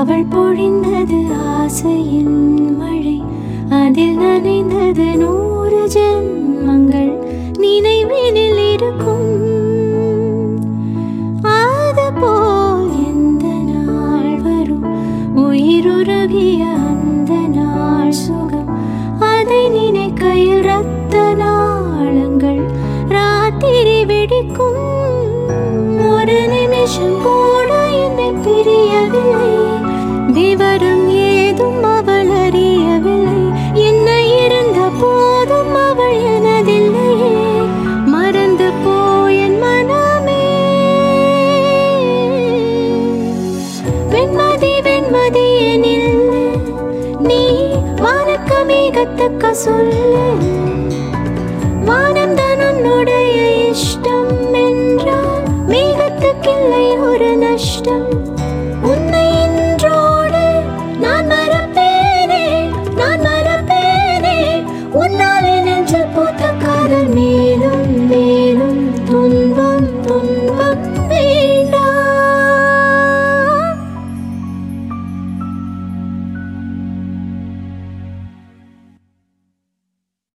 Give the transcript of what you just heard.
அவள் பொழிந்தது ஆசையின் மழை, அதில் நனைந்தது 100 ஜென்மங்கள் நினைவினில் இருக்கும். அதுபோல் எந்த நாள் வரும் உயிருருகிய அந்த நாள் சுகம், அதை நினைக்கையில் இரத்த நாளங்கள் ராத்திரி வெடிக்கும். ஒரு நிமிஷம் கூட என்னை பிரியவில்லை, விவரம் ஏதும் அவள் அறியவில்லை. என்ன இருந்த போதும் அவள் எனதில்லையே, மறந்து போயன் மனமே. வெண்மதி வெண்மதி எனில் நீ வானக்க மேகத்தக்க சொல்,